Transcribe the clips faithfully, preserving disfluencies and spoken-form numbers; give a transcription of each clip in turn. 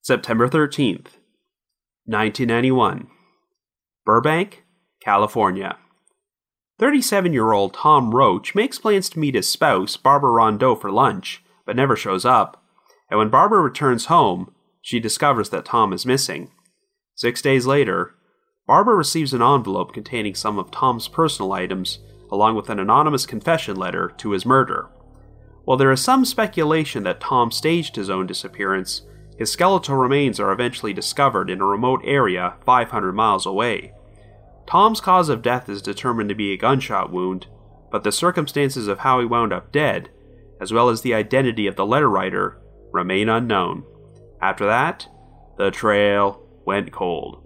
September thirteenth, nineteen ninety-one. Burbank, California. thirty-seven-year-old Tom Roach makes plans to meet his spouse, Barbara Rondeau, for lunch, but never shows up. And when Barbara returns home, she discovers that Tom is missing. Six days later, Barbara receives an envelope containing some of Tom's personal items, along with an anonymous confession letter to his murder. While there is some speculation that Tom staged his own disappearance, his skeletal remains are eventually discovered in a remote area five hundred miles away. Tom's cause of death is determined to be a gunshot wound, but the circumstances of how he wound up dead, as well as the identity of the letter writer, remain unknown. After that, the trail went cold.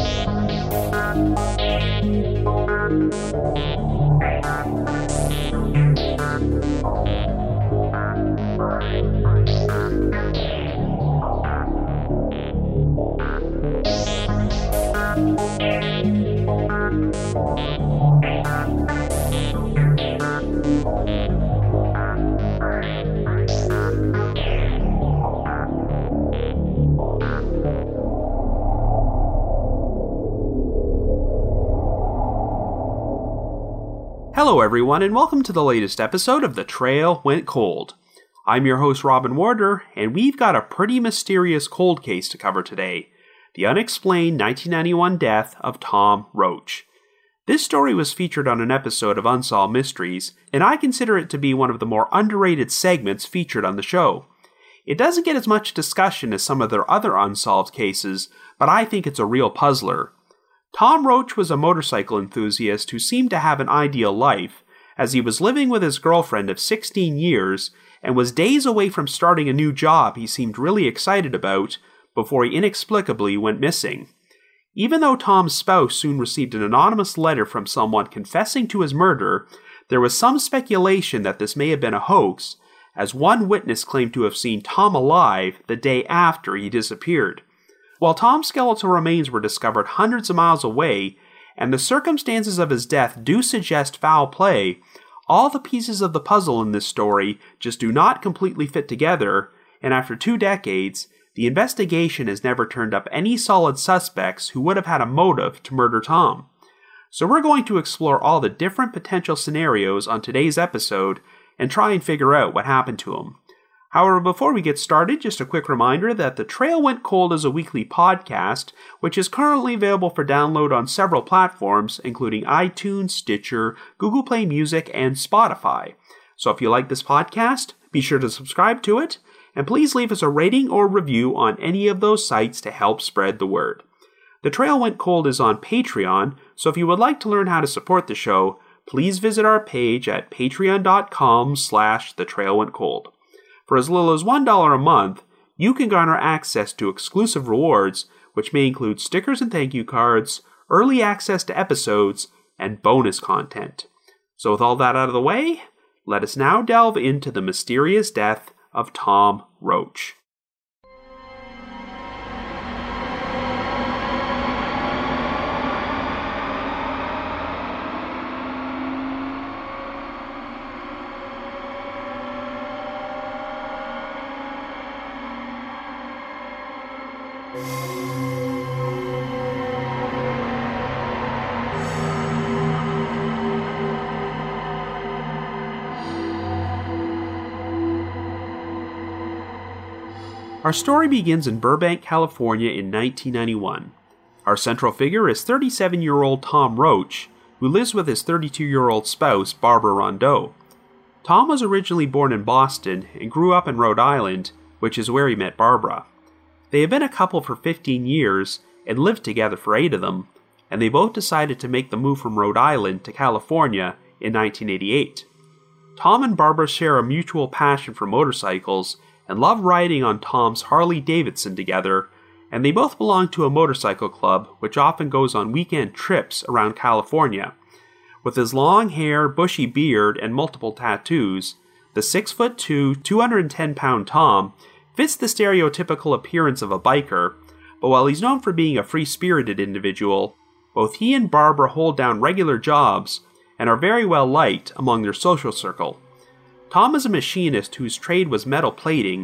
Hello everyone, and welcome to the latest episode of The Trail Went Cold. I'm your host Robin Warder, and we've got a pretty mysterious cold case to cover today. The unexplained nineteen ninety-one death of Tom Roach. This story was featured on an episode of Unsolved Mysteries, and I consider it to be one of the more underrated segments featured on the show. It doesn't get as much discussion as some of their other unsolved cases, but I think it's a real puzzler. Tom Roach was a motorcycle enthusiast who seemed to have an ideal life, as he was living with his girlfriend of sixteen years and was days away from starting a new job he seemed really excited about before he inexplicably went missing. Even though Tom's spouse soon received an anonymous letter from someone confessing to his murder, there was some speculation that this may have been a hoax, as one witness claimed to have seen Tom alive the day after he disappeared. While Tom's skeletal remains were discovered hundreds of miles away, and the circumstances of his death do suggest foul play, all the pieces of the puzzle in this story just do not completely fit together, and after two decades, the investigation has never turned up any solid suspects who would have had a motive to murder Tom. So we're going to explore all the different potential scenarios on today's episode and try and figure out what happened to him. However, before we get started, just a quick reminder that The Trail Went Cold is a weekly podcast, which is currently available for download on several platforms, including iTunes, Stitcher, Google Play Music, and Spotify. So if you like this podcast, be sure to subscribe to it, and please leave us a rating or review on any of those sites to help spread the word. The Trail Went Cold is on Patreon, so if you would like to learn how to support the show, please visit our page at patreon.com slash The Trail Went Cold. For as little as one dollar a month, you can garner access to exclusive rewards, which may include stickers and thank you cards, early access to episodes, and bonus content. So with all that out of the way, let us now delve into the mysterious death of Tom Roach. Our story begins in Burbank, California in nineteen ninety-one. Our central figure is thirty-seven-year-old Tom Roach, who lives with his thirty-two-year-old spouse, Barbara Rondeau. Tom was originally born in Boston and grew up in Rhode Island, which is where he met Barbara. They had been a couple for fifteen years and lived together for eight of them, and they both decided to make the move from Rhode Island to California in nineteen eighty-eight. Tom and Barbara share a mutual passion for motorcycles and love riding on Tom's Harley-Davidson together, and they both belong to a motorcycle club which often goes on weekend trips around California. With his long hair, bushy beard, and multiple tattoos, the six foot two, two hundred ten pound Tom fits the stereotypical appearance of a biker, but while he's known for being a free-spirited individual, both he and Barbara hold down regular jobs and are very well liked among their social circle. Tom is a machinist whose trade was metal plating,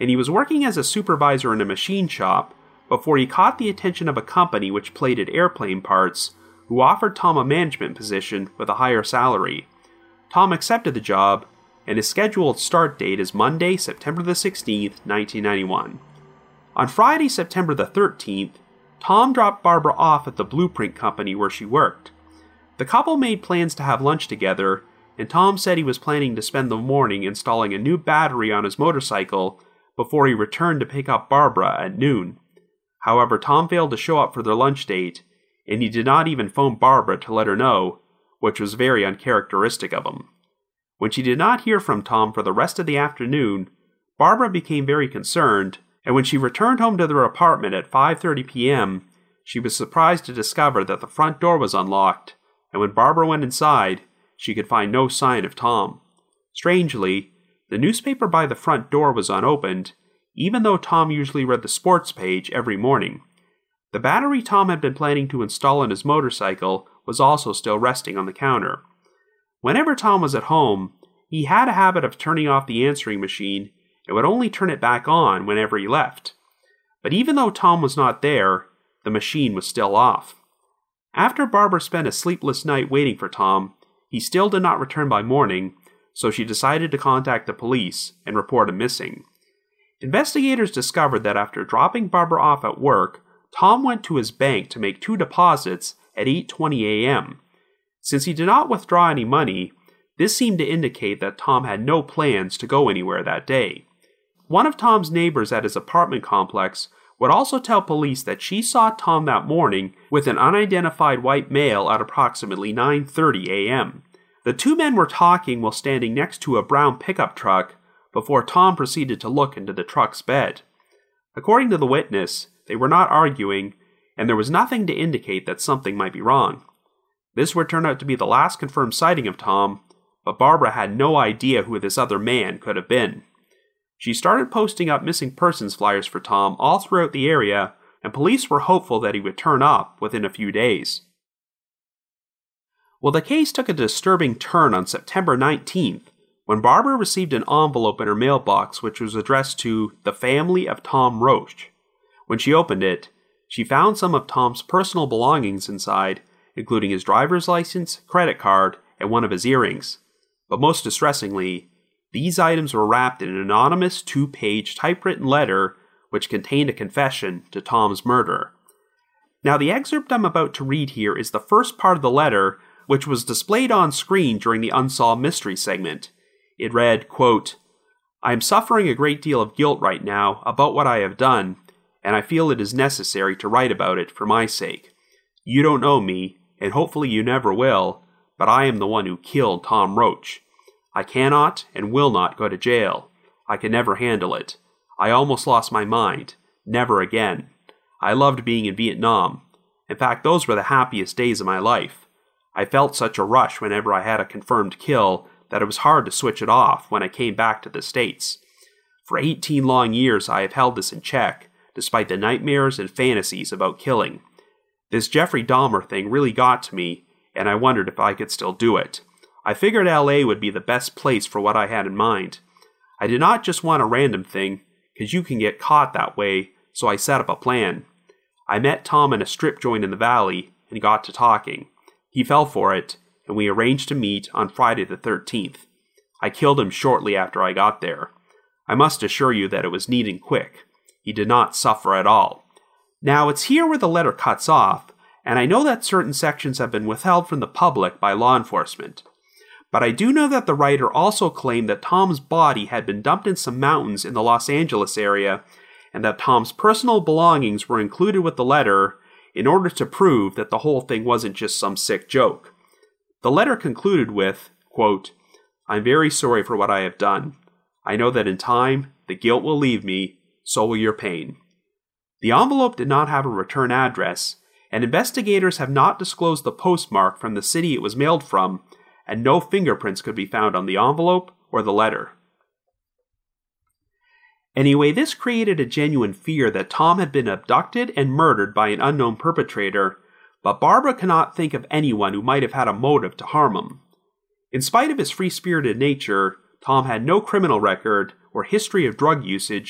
and he was working as a supervisor in a machine shop before he caught the attention of a company which plated airplane parts, who offered Tom a management position with a higher salary. Tom accepted the job, and his scheduled start date is Monday, September the sixteenth, nineteen ninety-one. On Friday, September the thirteenth, Tom dropped Barbara off at the Blueprint Company where she worked. The couple made plans to have lunch together, and Tom said he was planning to spend the morning installing a new battery on his motorcycle before he returned to pick up Barbara at noon. However, Tom failed to show up for their lunch date, and he did not even phone Barbara to let her know, which was very uncharacteristic of him. When she did not hear from Tom for the rest of the afternoon, Barbara became very concerned, and when she returned home to their apartment at five thirty p.m., she was surprised to discover that the front door was unlocked, and when Barbara went inside, she could find no sign of Tom. Strangely, the newspaper by the front door was unopened, even though Tom usually read the sports page every morning. The battery Tom had been planning to install on his motorcycle was also still resting on the counter. Whenever Tom was at home, he had a habit of turning off the answering machine and would only turn it back on whenever he left. But even though Tom was not there, the machine was still off. After Barbara spent a sleepless night waiting for Tom, he still did not return by morning, so she decided to contact the police and report him missing. Investigators discovered that after dropping Barbara off at work, Tom went to his bank to make two deposits at eight twenty a.m. Since he did not withdraw any money, this seemed to indicate that Tom had no plans to go anywhere that day. One of Tom's neighbors at his apartment complex would also tell police that she saw Tom that morning with an unidentified white male at approximately nine thirty a.m. The two men were talking while standing next to a brown pickup truck before Tom proceeded to look into the truck's bed. According to the witness, they were not arguing, and there was nothing to indicate that something might be wrong. This would turn out to be the last confirmed sighting of Tom, but Barbara had no idea who this other man could have been. She started posting up missing persons flyers for Tom all throughout the area, and police were hopeful that he would turn up within a few days. Well, the case took a disturbing turn on September nineteenth, when Barbara received an envelope in her mailbox which was addressed to the family of Tom Roach. When she opened it, she found some of Tom's personal belongings inside, including his driver's license, credit card, and one of his earrings. But most distressingly, these items were wrapped in an anonymous two-page typewritten letter which contained a confession to Tom's murder. Now, the excerpt I'm about to read here is the first part of the letter, which was displayed on screen during the Unsolved Mystery segment. It read, quote, "I am suffering a great deal of guilt right now about what I have done, and I feel it is necessary to write about it for my sake. You don't know me, and hopefully you never will, but I am the one who killed Tom Roach. I cannot and will not go to jail. I can never handle it. I almost lost my mind. Never again. I loved being in Vietnam. In fact, those were the happiest days of my life. I felt such a rush whenever I had a confirmed kill that it was hard to switch it off when I came back to the States. For eighteen long years I have held this in check, despite the nightmares and fantasies about killing. This Jeffrey Dahmer thing really got to me, and I wondered if I could still do it. I figured L A would be the best place for what I had in mind. I did not just want a random thing, because you can get caught that way, so I set up a plan. I met Tom in a strip joint in the valley, and got to talking. He fell for it, and we arranged to meet on Friday the thirteenth. I killed him shortly after I got there. I must assure you that it was neat and quick. He did not suffer at all." Now, it's here where the letter cuts off, and I know that certain sections have been withheld from the public by law enforcement. But I do know that the writer also claimed that Tom's body had been dumped in some mountains in the Los Angeles area, and that Tom's personal belongings were included with the letter in order to prove that the whole thing wasn't just some sick joke. The letter concluded with, quote, "I'm very sorry for what I have done. I know that in time, the guilt will leave me, so will your pain." The envelope did not have a return address, and investigators have not disclosed the postmark from the city it was mailed from, and no fingerprints could be found on the envelope or the letter. Anyway, this created a genuine fear that Tom had been abducted and murdered by an unknown perpetrator, but Barbara cannot think of anyone who might have had a motive to harm him. In spite of his free-spirited nature, Tom had no criminal record or history of drug usage,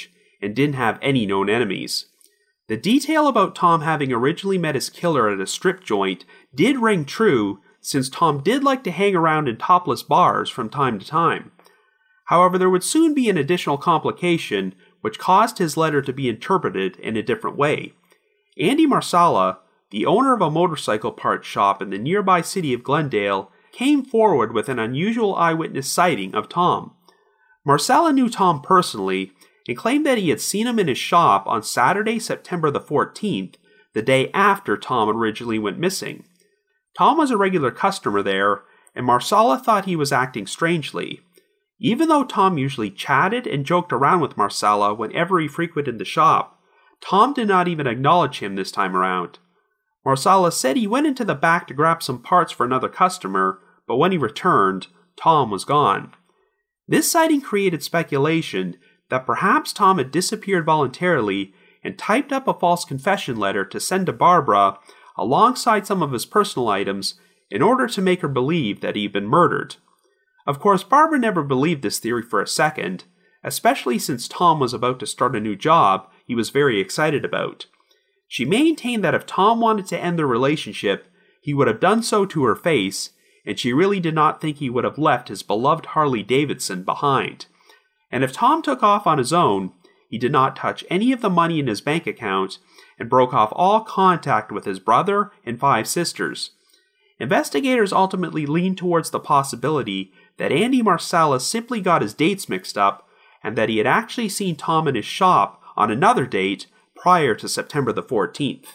and didn't have any known enemies. The detail about Tom having originally met his killer at a strip joint did ring true, since Tom did like to hang around in topless bars from time to time. However, there would soon be an additional complication which caused his letter to be interpreted in a different way. Andy Marsala, the owner of a motorcycle parts shop in the nearby city of Glendale, came forward with an unusual eyewitness sighting of Tom. Marsala knew Tom personally and claimed that he had seen him in his shop on Saturday, September the fourteenth, the day after Tom originally went missing. Tom was a regular customer there, and Marsala thought he was acting strangely. Even though Tom usually chatted and joked around with Marsala whenever he frequented the shop, Tom did not even acknowledge him this time around. Marsala said he went into the back to grab some parts for another customer, but when he returned, Tom was gone. This sighting created speculation that perhaps Tom had disappeared voluntarily and typed up a false confession letter to send to Barbara alongside some of his personal items in order to make her believe that he had been murdered. Of course, Barbara never believed this theory for a second, especially since Tom was about to start a new job he was very excited about. She maintained that if Tom wanted to end their relationship, he would have done so to her face, and she really did not think he would have left his beloved Harley Davidson behind. And if Tom took off on his own, he did not touch any of the money in his bank account and broke off all contact with his brother and five sisters. Investigators ultimately leaned towards the possibility that Andy Marsala simply got his dates mixed up and that he had actually seen Tom in his shop on another date prior to September the fourteenth.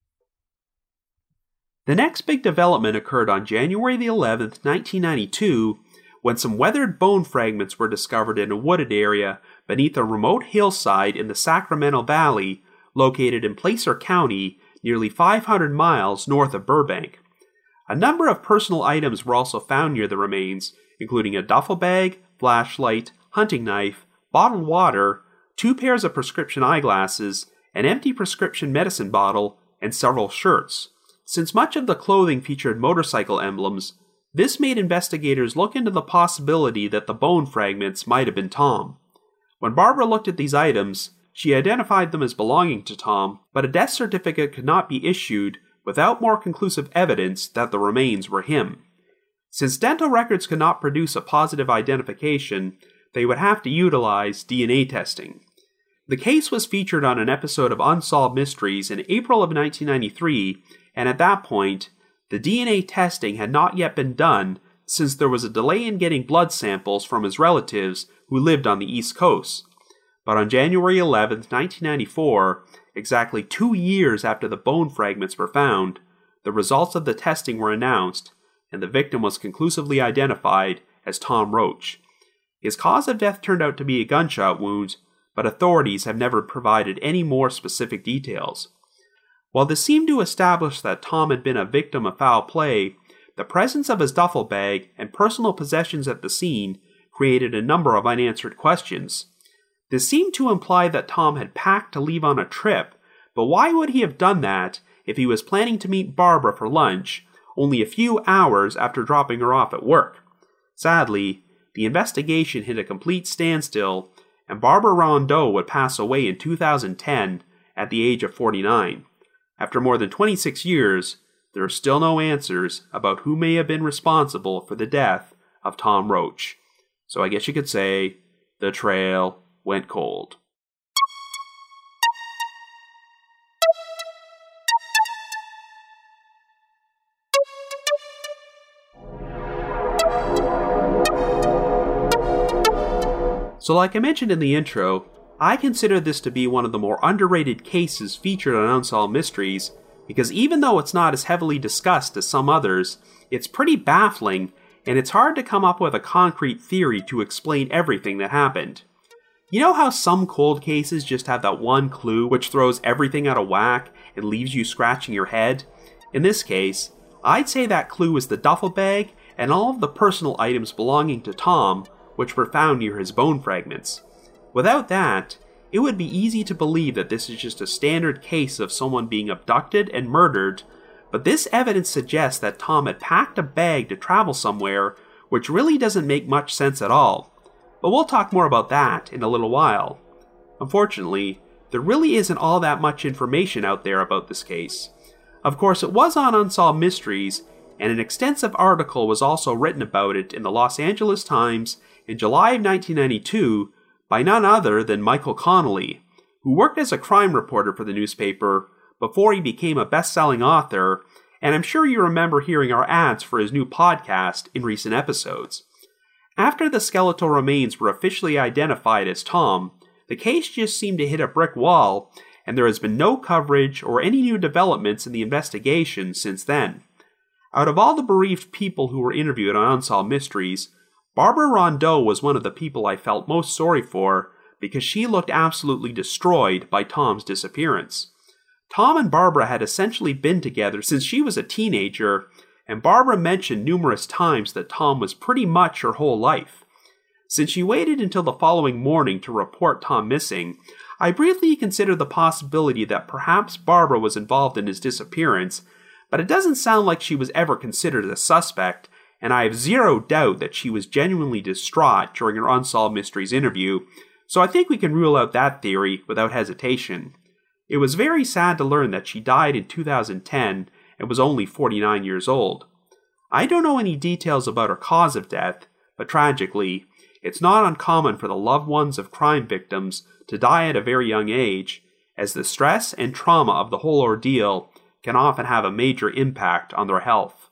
The next big development occurred on January the eleventh, nineteen ninety-two, when some weathered bone fragments were discovered in a wooded area beneath a remote hillside in the Sacramento Valley, located in Placer County, nearly five hundred miles north of Burbank. A number of personal items were also found near the remains, including a duffel bag, flashlight, hunting knife, bottled water, two pairs of prescription eyeglasses, an empty prescription medicine bottle, and several shirts. Since much of the clothing featured motorcycle emblems, this made investigators look into the possibility that the bone fragments might have been Tom. When Barbara looked at these items, she identified them as belonging to Tom, but a death certificate could not be issued without more conclusive evidence that the remains were him. Since dental records could not produce a positive identification, they would have to utilize D N A testing. The case was featured on an episode of Unsolved Mysteries in April of nineteen ninety-three, and at that point, the D N A testing had not yet been done since there was a delay in getting blood samples from his relatives who lived on the East Coast. But on January eleventh, nineteen ninety-four, exactly two years after the bone fragments were found, the results of the testing were announced, and the victim was conclusively identified as Tom Roach. His cause of death turned out to be a gunshot wound, but authorities have never provided any more specific details. While this seemed to establish that Tom had been a victim of foul play, the presence of his duffel bag and personal possessions at the scene created a number of unanswered questions. This seemed to imply that Tom had packed to leave on a trip, but why would he have done that if he was planning to meet Barbara for lunch only a few hours after dropping her off at work? Sadly, the investigation hit a complete standstill, and Barbara Rondeau would pass away in two thousand ten at the age of forty-nine. After more than twenty-six years, there are still no answers about who may have been responsible for the death of Tom Roach. So I guess you could say, the trail went cold. So like I mentioned in the intro, I consider this to be one of the more underrated cases featured on Unsolved Mysteries, because even though it's not as heavily discussed as some others, it's pretty baffling, and it's hard to come up with a concrete theory to explain everything that happened. You know how some cold cases just have that one clue which throws everything out of whack and leaves you scratching your head? In this case, I'd say that clue is the duffel bag and all of the personal items belonging to Tom, which were found near his bone fragments. Without that, it would be easy to believe that this is just a standard case of someone being abducted and murdered, but this evidence suggests that Tom had packed a bag to travel somewhere, which really doesn't make much sense at all. But we'll talk more about that in a little while. Unfortunately, there really isn't all that much information out there about this case. Of course, it was on Unsolved Mysteries, and an extensive article was also written about it in the Los Angeles Times in July of nineteen ninety-two by none other than Michael Connelly, who worked as a crime reporter for the newspaper before he became a best-selling author, and I'm sure you remember hearing our ads for his new podcast in recent episodes. After the skeletal remains were officially identified as Tom, the case just seemed to hit a brick wall, and there has been no coverage or any new developments in the investigation since then. Out of all the bereaved people who were interviewed on Unsolved Mysteries, Barbara Rondeau was one of the people I felt most sorry for because she looked absolutely destroyed by Tom's disappearance. Tom and Barbara had essentially been together since she was a teenager, and Barbara mentioned numerous times that Tom was pretty much her whole life. Since she waited until the following morning to report Tom missing, I briefly considered the possibility that perhaps Barbara was involved in his disappearance, but it doesn't sound like she was ever considered a suspect, and I have zero doubt that she was genuinely distraught during her Unsolved Mysteries interview, so I think we can rule out that theory without hesitation. It was very sad to learn that she died in two thousand ten and was only forty-nine years old. I don't know any details about her cause of death, but tragically, it's not uncommon for the loved ones of crime victims to die at a very young age, as the stress and trauma of the whole ordeal can often have a major impact on their health.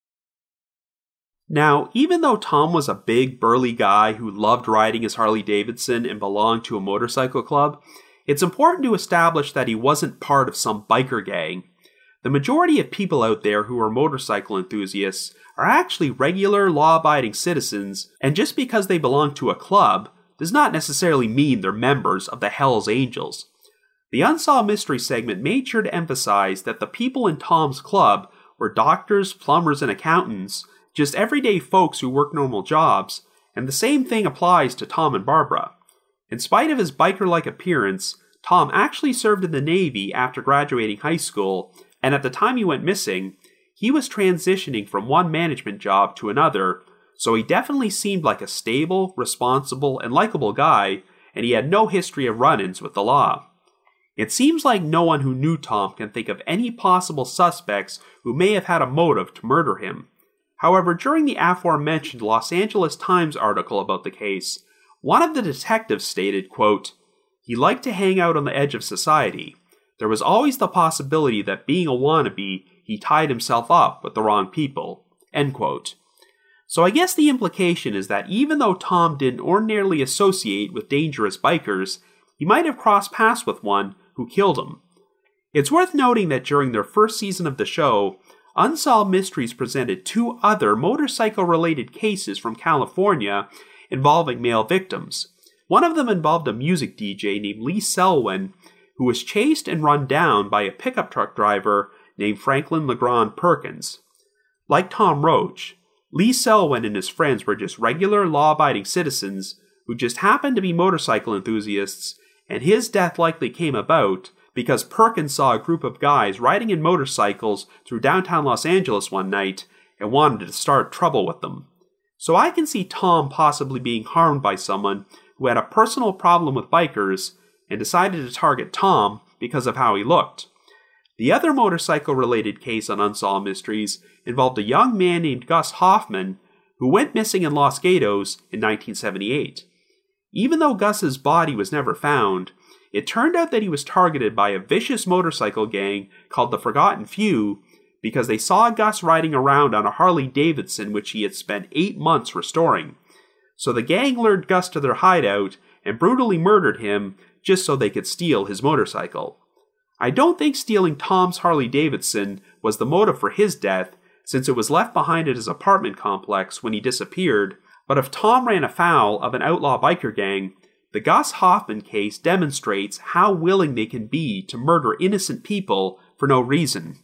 Now, even though Tom was a big, burly guy who loved riding his Harley-Davidson and belonged to a motorcycle club, it's important to establish that he wasn't part of some biker gang. The majority of people out there who are motorcycle enthusiasts are actually regular, law-abiding citizens, and just because they belong to a club does not necessarily mean they're members of the Hells Angels. The Unsolved Mystery segment made sure to emphasize that the people in Tom's club were doctors, plumbers, and accountants, just everyday folks who work normal jobs, and the same thing applies to Tom and Barbara. In spite of his biker-like appearance, Tom actually served in the Navy after graduating high school, and at the time he went missing, he was transitioning from one management job to another, so he definitely seemed like a stable, responsible, and likable guy, and he had no history of run-ins with the law. It seems like no one who knew Tom can think of any possible suspects who may have had a motive to murder him. However, during the aforementioned Los Angeles Times article about the case, one of the detectives stated, quote, "He liked to hang out on the edge of society. There was always the possibility that being a wannabe, he tied himself up with the wrong people." End quote. So I guess the implication is that even though Tom didn't ordinarily associate with dangerous bikers, he might have crossed paths with one who killed him. It's worth noting that during their first season of the show, Unsolved Mysteries presented two other motorcycle-related cases from California involving male victims. One of them involved a music D J named Lee Selwyn, who was chased and run down by a pickup truck driver named Franklin Legrand Perkins. Like Tom Roach, Lee Selwyn and his friends were just regular law-abiding citizens who just happened to be motorcycle enthusiasts, and his death likely came about because Perkins saw a group of guys riding in motorcycles through downtown Los Angeles one night and wanted to start trouble with them. So I can see Tom possibly being harmed by someone who had a personal problem with bikers and decided to target Tom because of how he looked. The other motorcycle-related case on Unsolved Mysteries involved a young man named Gus Hoffman who went missing in Los Gatos in nineteen seventy-eight. Even though Gus's body was never found, it turned out that he was targeted by a vicious motorcycle gang called the Forgotten Few because they saw Gus riding around on a Harley-Davidson which he had spent eight months restoring. So the gang lured Gus to their hideout and brutally murdered him just so they could steal his motorcycle. I don't think stealing Tom's Harley-Davidson was the motive for his death, since it was left behind at his apartment complex when he disappeared, but if Tom ran afoul of an outlaw biker gang, the Gus Hoffman case demonstrates how willing they can be to murder innocent people for no reason.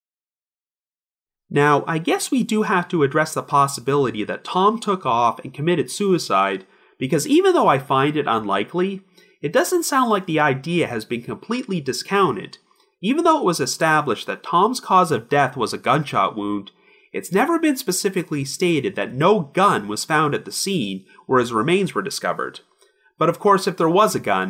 Now, I guess we do have to address the possibility that Tom took off and committed suicide, because even though I find it unlikely, it doesn't sound like the idea has been completely discounted. Even though it was established that Tom's cause of death was a gunshot wound, it's never been specifically stated that no gun was found at the scene where his remains were discovered. But of course, if there was a gun,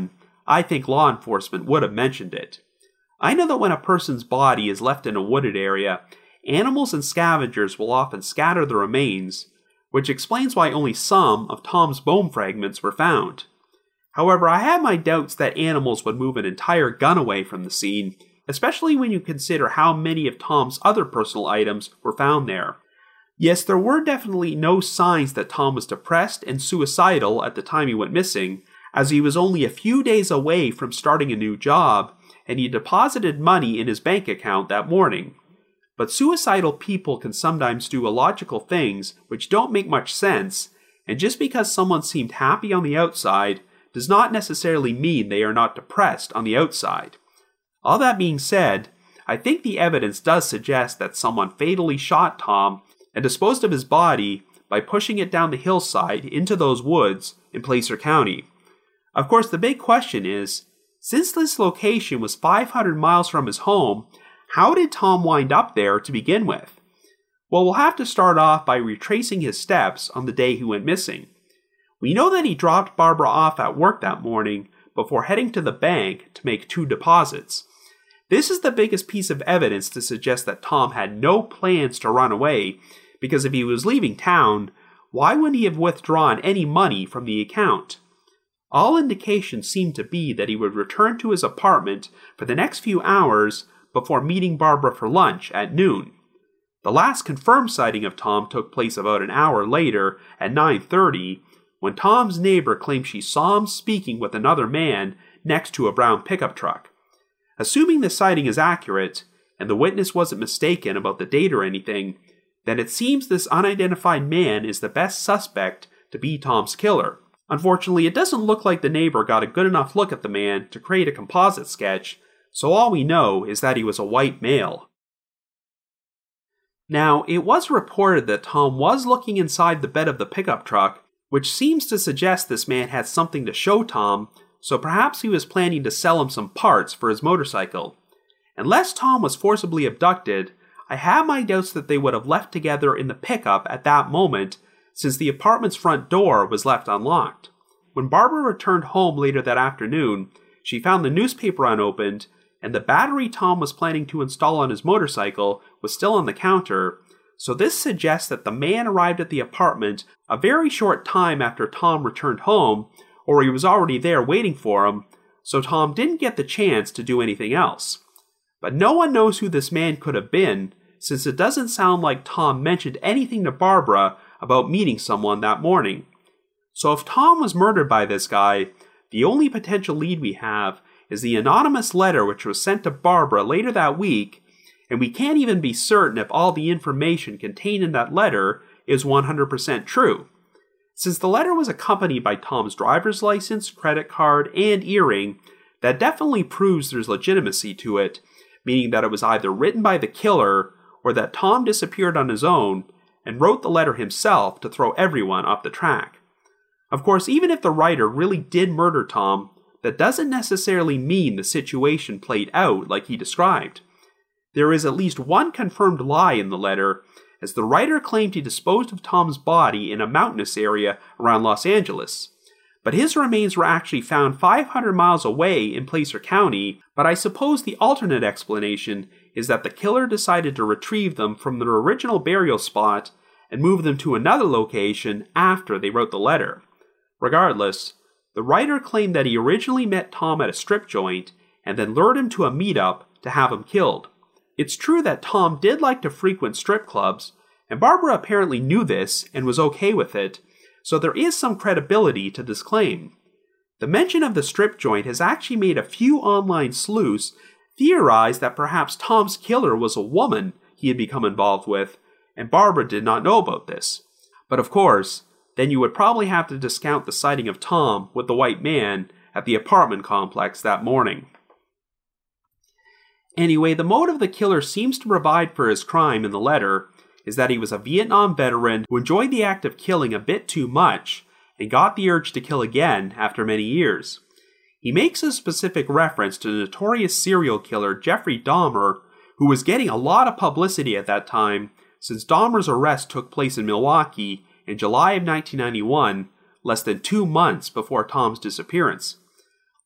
I think law enforcement would have mentioned it. I know that when a person's body is left in a wooded area, animals and scavengers will often scatter the remains, which explains why only some of Tom's bone fragments were found. However, I have my doubts that animals would move an entire gun away from the scene, especially when you consider how many of Tom's other personal items were found there. Yes, there were definitely no signs that Tom was depressed and suicidal at the time he went missing, as he was only a few days away from starting a new job, and he deposited money in his bank account that morning. But suicidal people can sometimes do illogical things which don't make much sense, and just because someone seemed happy on the outside does not necessarily mean they are not depressed on the outside. All that being said, I think the evidence does suggest that someone fatally shot Tom and disposed of his body by pushing it down the hillside into those woods in Placer County. Of course, the big question is, since this location was five hundred miles from his home, how did Tom wind up there to begin with? Well, we'll have to start off by retracing his steps on the day he went missing. We know that he dropped Barbara off at work that morning before heading to the bank to make two deposits. This is the biggest piece of evidence to suggest that Tom had no plans to run away, because if he was leaving town, why wouldn't he have withdrawn any money from the account? All indications seem to be that he would return to his apartment for the next few hours before meeting Barbara for lunch at noon. The last confirmed sighting of Tom took place about an hour later at nine thirty, when Tom's neighbor claimed she saw him speaking with another man next to a brown pickup truck. Assuming the sighting is accurate, and the witness wasn't mistaken about the date or anything, then it seems this unidentified man is the best suspect to be Tom's killer. Unfortunately, it doesn't look like the neighbor got a good enough look at the man to create a composite sketch, so all we know is that he was a white male. Now, it was reported that Tom was looking inside the bed of the pickup truck, which seems to suggest this man had something to show Tom, so perhaps he was planning to sell him some parts for his motorcycle. Unless Tom was forcibly abducted, I have my doubts that they would have left together in the pickup at that moment, since the apartment's front door was left unlocked. When Barbara returned home later that afternoon, she found the newspaper unopened, and the battery Tom was planning to install on his motorcycle was still on the counter, so this suggests that the man arrived at the apartment a very short time after Tom returned home, or he was already there waiting for him, so Tom didn't get the chance to do anything else. But no one knows who this man could have been, since it doesn't sound like Tom mentioned anything to Barbara about meeting someone that morning. So if Tom was murdered by this guy, the only potential lead we have is the anonymous letter which was sent to Barbara later that week, and we can't even be certain if all the information contained in that letter is one hundred percent true. Since the letter was accompanied by Tom's driver's license, credit card, and earring, that definitely proves there's legitimacy to it, meaning that it was either written by the killer or that Tom disappeared on his own and wrote the letter himself to throw everyone off the track. Of course, even if the writer really did murder Tom, that doesn't necessarily mean the situation played out like he described. There is at least one confirmed lie in the letter, as the writer claimed he disposed of Tom's body in a mountainous area around Los Angeles. But his remains were actually found five hundred miles away in Placer County, but I suppose the alternate explanation is that the killer decided to retrieve them from their original burial spot and move them to another location after they wrote the letter. Regardless, the writer claimed that he originally met Tom at a strip joint and then lured him to a meetup to have him killed. It's true that Tom did like to frequent strip clubs, and Barbara apparently knew this and was okay with it, so there is some credibility to this claim. The mention of the strip joint has actually made a few online sleuths theorize that perhaps Tom's killer was a woman he had become involved with, and Barbara did not know about this. But of course, then you would probably have to discount the sighting of Tom with the white man at the apartment complex that morning. Anyway, the motive the killer seems to provide for his crime in the letter is that he was a Vietnam veteran who enjoyed the act of killing a bit too much and got the urge to kill again after many years. He makes a specific reference to the notorious serial killer Jeffrey Dahmer, who was getting a lot of publicity at that time since Dahmer's arrest took place in Milwaukee in July of nineteen ninety-one, less than two months before Tom's disappearance.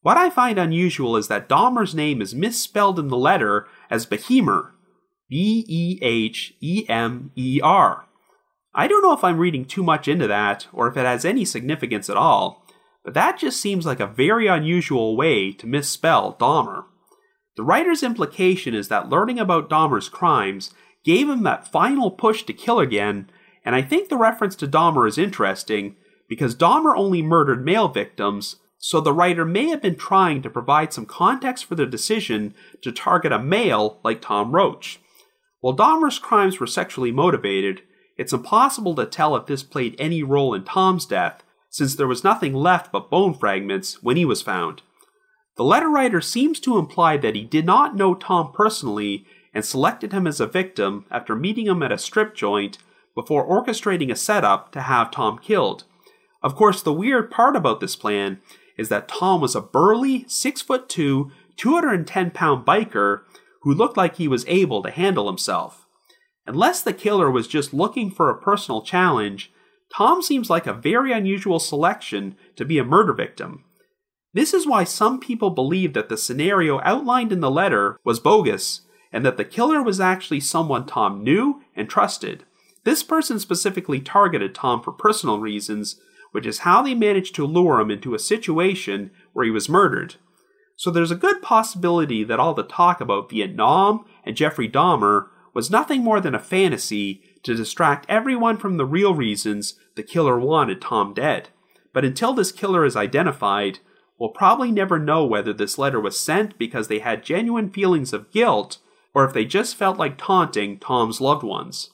What I find unusual is that Dahmer's name is misspelled in the letter as Behemer, B E H E M E R. I don't know if I'm reading too much into that, or if it has any significance at all, but that just seems like a very unusual way to misspell Dahmer. The writer's implication is that learning about Dahmer's crimes gave him that final push to kill again, and I think the reference to Dahmer is interesting, because Dahmer only murdered male victims, so the writer may have been trying to provide some context for the decision to target a male like Tom Roach. While Dahmer's crimes were sexually motivated, it's impossible to tell if this played any role in Tom's death, since there was nothing left but bone fragments when he was found. The letter writer seems to imply that he did not know Tom personally and selected him as a victim after meeting him at a strip joint before orchestrating a setup to have Tom killed. Of course, the weird part about this plan is that Tom was a burly, six foot two, two hundred ten pound biker who looked like he was able to handle himself. Unless the killer was just looking for a personal challenge, Tom seems like a very unusual selection to be a murder victim. This is why some people believe that the scenario outlined in the letter was bogus, and that the killer was actually someone Tom knew and trusted. This person specifically targeted Tom for personal reasons, which is how they managed to lure him into a situation where he was murdered. So there's a good possibility that all the talk about Vietnam and Jeffrey Dahmer was nothing more than a fantasy to distract everyone from the real reasons the killer wanted Tom dead. But until this killer is identified, we'll probably never know whether this letter was sent because they had genuine feelings of guilt, or if they just felt like taunting Tom's loved ones.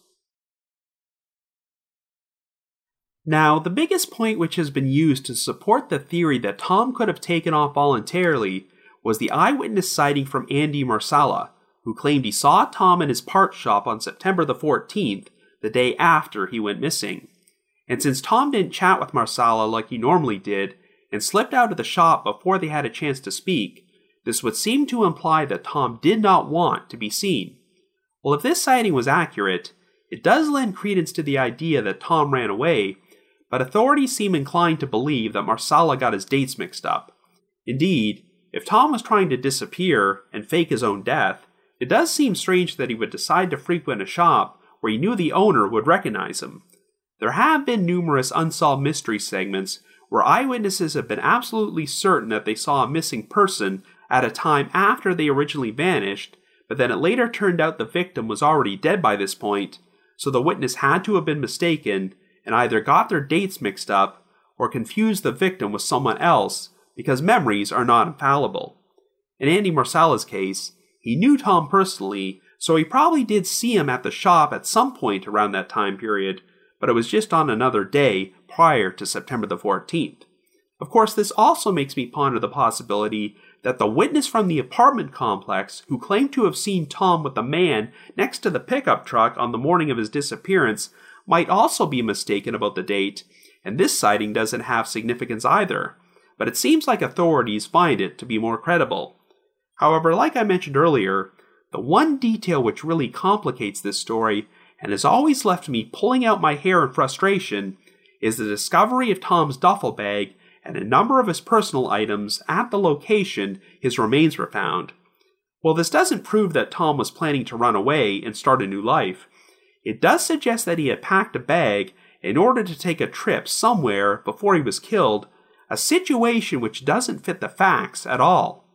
Now, the biggest point which has been used to support the theory that Tom could have taken off voluntarily was the eyewitness sighting from Andy Marsala, who claimed he saw Tom in his part shop on September the fourteenth, the day after he went missing. And since Tom didn't chat with Marsala like he normally did, and slipped out of the shop before they had a chance to speak, this would seem to imply that Tom did not want to be seen. Well, if this sighting was accurate, it does lend credence to the idea that Tom ran away, but authorities seem inclined to believe that Marsala got his dates mixed up. Indeed, if Tom was trying to disappear and fake his own death, it does seem strange that he would decide to frequent a shop where he knew the owner would recognize him. There have been numerous unsolved mystery segments where eyewitnesses have been absolutely certain that they saw a missing person at a time after they originally vanished, but then it later turned out the victim was already dead by this point, so the witness had to have been mistaken and either got their dates mixed up or confused the victim with someone else, because memories are not infallible. In Andy Marsala's case, he knew Tom personally, so he probably did see him at the shop at some point around that time period, but it was just on another day prior to September the fourteenth. Of course, this also makes me ponder the possibility that the witness from the apartment complex who claimed to have seen Tom with the man next to the pickup truck on the morning of his disappearance might also be mistaken about the date, and this sighting doesn't have significance either, but it seems like authorities find it to be more credible. However, like I mentioned earlier, the one detail which really complicates this story and has always left me pulling out my hair in frustration is the discovery of Tom's duffel bag and a number of his personal items at the location his remains were found. While this doesn't prove that Tom was planning to run away and start a new life, it does suggest that he had packed a bag in order to take a trip somewhere before he was killed, a situation which doesn't fit the facts at all.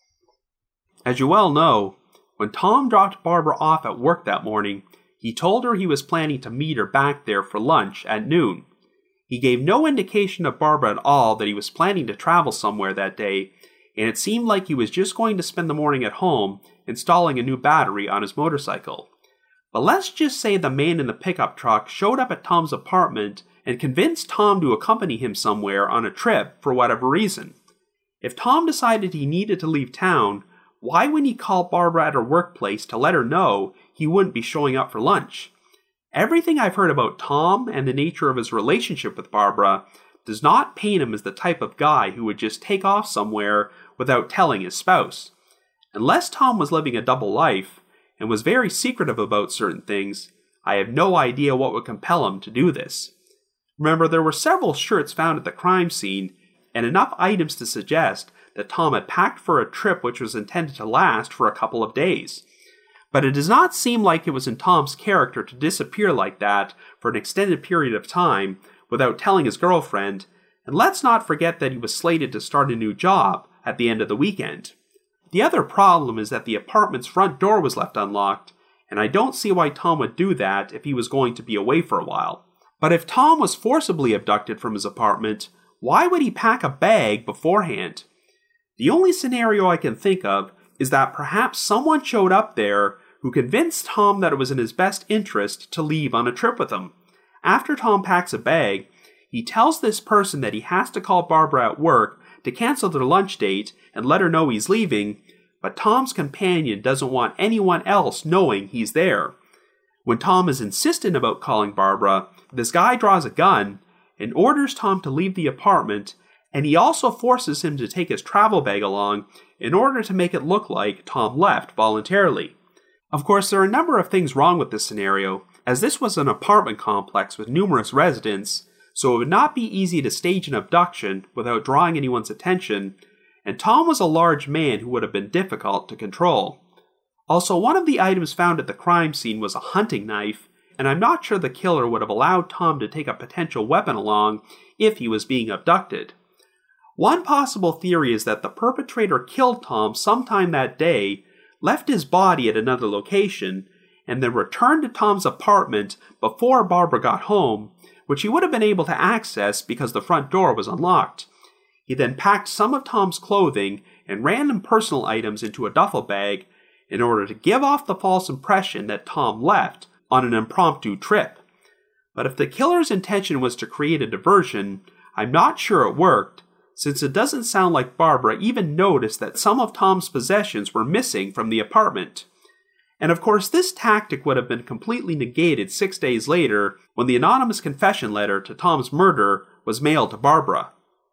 As you well know, when Tom dropped Barbara off at work that morning, he told her he was planning to meet her back there for lunch at noon. He gave no indication to Barbara at all that he was planning to travel somewhere that day, and it seemed like he was just going to spend the morning at home installing a new battery on his motorcycle. But let's just say the man in the pickup truck showed up at Tom's apartment and convinced Tom to accompany him somewhere on a trip for whatever reason. If Tom decided he needed to leave town, why wouldn't he call Barbara at her workplace to let her know he wouldn't be showing up for lunch? Everything I've heard about Tom and the nature of his relationship with Barbara does not paint him as the type of guy who would just take off somewhere without telling his spouse. Unless Tom was living a double life and was very secretive about certain things, I have no idea what would compel him to do this. Remember, there were several shirts found at the crime scene, and enough items to suggest that Tom had packed for a trip which was intended to last for a couple of days. But it does not seem like it was in Tom's character to disappear like that for an extended period of time without telling his girlfriend, and let's not forget that he was slated to start a new job at the end of the weekend. The other problem is that the apartment's front door was left unlocked, and I don't see why Tom would do that if he was going to be away for a while. But if Tom was forcibly abducted from his apartment, why would he pack a bag beforehand? The only scenario I can think of is that perhaps someone showed up there who convinced Tom that it was in his best interest to leave on a trip with him. After Tom packs a bag, he tells this person that he has to call Barbara at work to cancel their lunch date and let her know he's leaving, but Tom's companion doesn't want anyone else knowing he's there. When Tom is insistent about calling Barbara, this guy draws a gun and orders Tom to leave the apartment, and he also forces him to take his travel bag along in order to make it look like Tom left voluntarily. Of course, there are a number of things wrong with this scenario, as this was an apartment complex with numerous residents, so it would not be easy to stage an abduction without drawing anyone's attention, and Tom was a large man who would have been difficult to control. Also, one of the items found at the crime scene was a hunting knife, and I'm not sure the killer would have allowed Tom to take a potential weapon along if he was being abducted. One possible theory is that the perpetrator killed Tom sometime that day, left his body at another location, and then returned to Tom's apartment before Barbara got home, which he would have been able to access because the front door was unlocked. He then packed some of Tom's clothing and random personal items into a duffel bag in order to give off the false impression that Tom left on an impromptu trip. But if the killer's intention was to create a diversion, I'm not sure it worked, since it doesn't sound like Barbara even noticed that some of Tom's possessions were missing from the apartment. And of course, this tactic would have been completely negated six days later when the anonymous confession letter to Tom's murder was mailed to Barbara.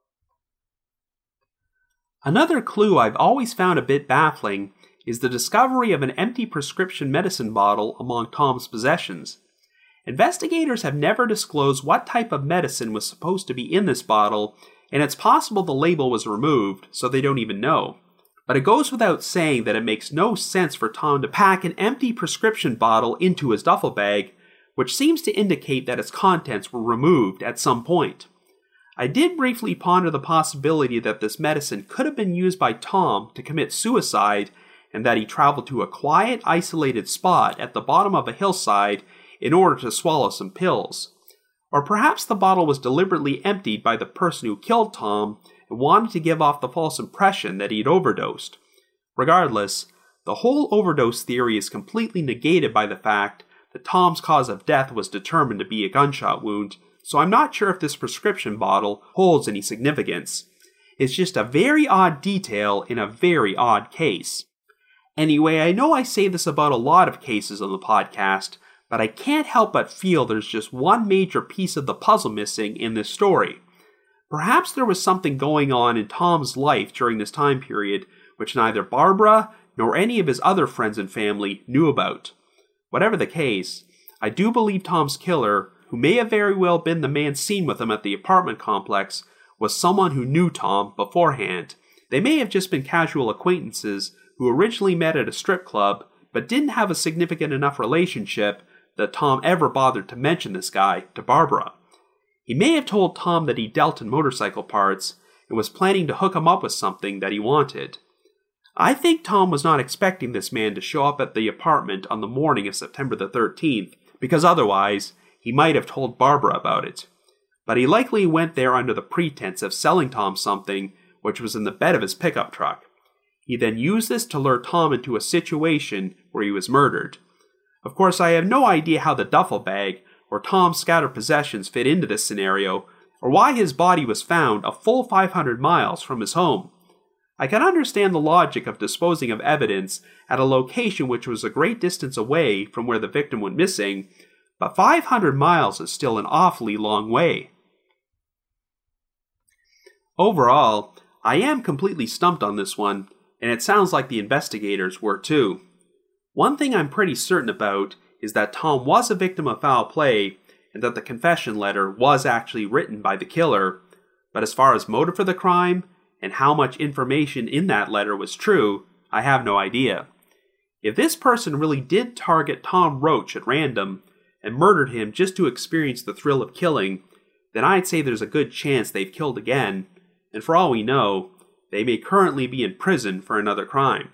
Another clue I've always found a bit baffling is the discovery of an empty prescription medicine bottle among Tom's possessions. Investigators have never disclosed what type of medicine was supposed to be in this bottle, and it's possible the label was removed, so they don't even know. But it goes without saying that it makes no sense for Tom to pack an empty prescription bottle into his duffel bag, which seems to indicate that its contents were removed at some point. I did briefly ponder the possibility that this medicine could have been used by Tom to commit suicide, and that he traveled to a quiet, isolated spot at the bottom of a hillside in order to swallow some pills. Or perhaps the bottle was deliberately emptied by the person who killed Tom and wanted to give off the false impression that he'd overdosed. Regardless, the whole overdose theory is completely negated by the fact that Tom's cause of death was determined to be a gunshot wound, so I'm not sure if this prescription bottle holds any significance. It's just a very odd detail in a very odd case. Anyway, I know I say this about a lot of cases on the podcast, but I can't help but feel there's just one major piece of the puzzle missing in this story. Perhaps there was something going on in Tom's life during this time period which neither Barbara nor any of his other friends and family knew about. Whatever the case, I do believe Tom's killer, who may have very well been the man seen with him at the apartment complex, was someone who knew Tom beforehand. They may have just been casual acquaintances who originally met at a strip club, but didn't have a significant enough relationship that Tom ever bothered to mention this guy to Barbara. He may have told Tom that he dealt in motorcycle parts and was planning to hook him up with something that he wanted. I think Tom was not expecting this man to show up at the apartment on the morning of September the thirteenth, because otherwise he might have told Barbara about it. But he likely went there under the pretense of selling Tom something which was in the bed of his pickup truck. He then used this to lure Tom into a situation where he was murdered. Of course, I have no idea how the duffel bag or Tom's scattered possessions fit into this scenario, or why his body was found a full five hundred miles from his home. I can understand the logic of disposing of evidence at a location which was a great distance away from where the victim went missing, but five hundred miles is still an awfully long way. Overall, I am completely stumped on this one, and it sounds like the investigators were too. One thing I'm pretty certain about is that Tom was a victim of foul play, and that the confession letter was actually written by the killer, but as far as motive for the crime, and how much information in that letter was true, I have no idea. If this person really did target Tom Roach at random and murdered him just to experience the thrill of killing, then I'd say there's a good chance they've killed again, and for all we know, they may currently be in prison for another crime.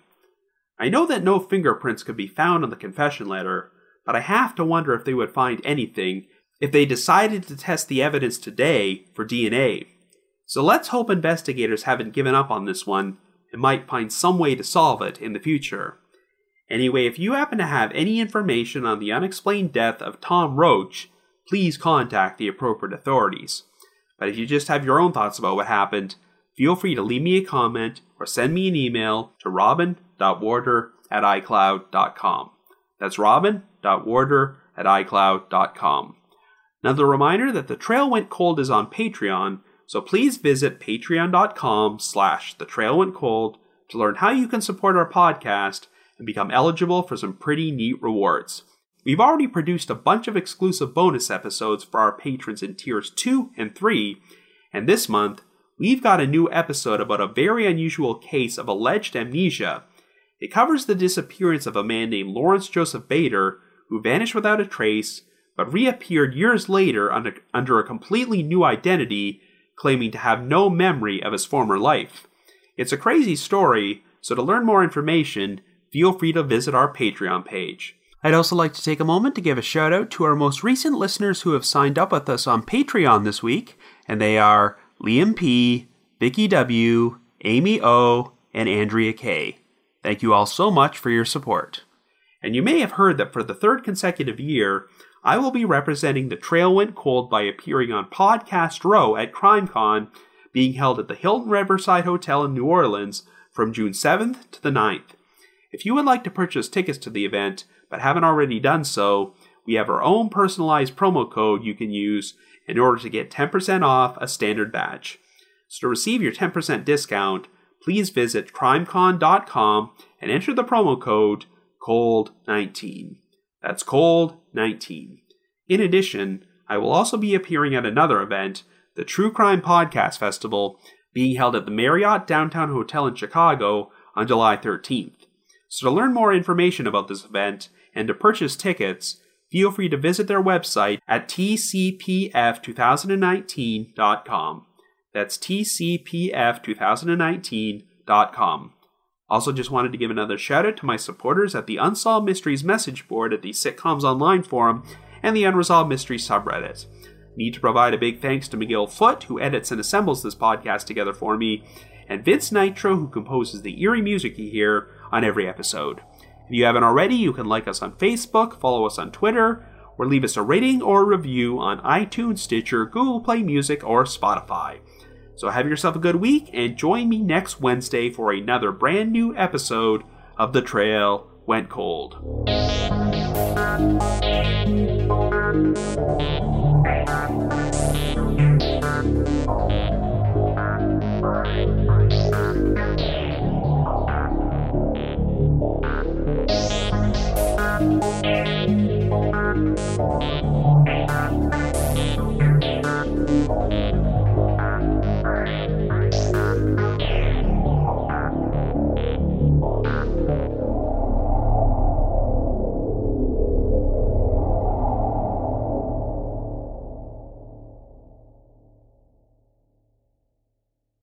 I know that no fingerprints could be found on the confession letter, but I have to wonder if they would find anything if they decided to test the evidence today for D N A. So let's hope investigators haven't given up on this one and might find some way to solve it in the future. Anyway, if you happen to have any information on the unexplained death of Tom Roach, please contact the appropriate authorities. But if you just have your own thoughts about what happened, feel free to leave me a comment or send me an email to robin dot warder at i cloud dot com. That's robin dot warder at i cloud dot com. Another reminder that The Trail Went Cold is on Patreon, so please visit patreon dot com slash The Trail Went Cold to learn how you can support our podcast and become eligible for some pretty neat rewards. We've already produced a bunch of exclusive bonus episodes for our patrons in tiers two and three, and this month, we've got a new episode about a very unusual case of alleged amnesia. It covers the disappearance of a man named Lawrence Joseph Bader, who vanished without a trace, but reappeared years later under, under a completely new identity, claiming to have no memory of his former life. It's a crazy story, so to learn more information, feel free to visit our Patreon page. I'd also like to take a moment to give a shout out to our most recent listeners who have signed up with us on Patreon this week, and they are Liam P., Vicky W., Amy O., and Andrea K. Thank you all so much for your support. And you may have heard that for the third consecutive year, I will be representing The Trail Went Cold by appearing on Podcast Row at CrimeCon, being held at the Hilton Riverside Hotel in New Orleans from June seventh to the ninth. If you would like to purchase tickets to the event, but haven't already done so, we have our own personalized promo code you can use in order to get ten percent off a standard badge. So to receive your ten percent discount, please visit crimecon dot com and enter the promo code cold nineteen. That's cold nineteen. In addition, I will also be appearing at another event, the True Crime Podcast Festival, being held at the Marriott Downtown Hotel in Chicago on July thirteenth. So to learn more information about this event and to purchase tickets, feel free to visit their website at t c p f two thousand nineteen dot com. That's t c p f two thousand nineteen dot com. Also just wanted to give another shout out to my supporters at the Unsolved Mysteries message board at the Sitcoms Online forum and the Unresolved Mysteries subreddit. Need to provide a big thanks to Miguel Foote, who edits and assembles this podcast together for me, and Vince Nitro, who composes the eerie music you hear on every episode. If you haven't already, you can like us on Facebook, follow us on Twitter, or leave us a rating or a review on iTunes, Stitcher, Google Play Music, or Spotify. So have yourself a good week, and join me next Wednesday for another brand new episode of The Trail Went Cold. Thank you.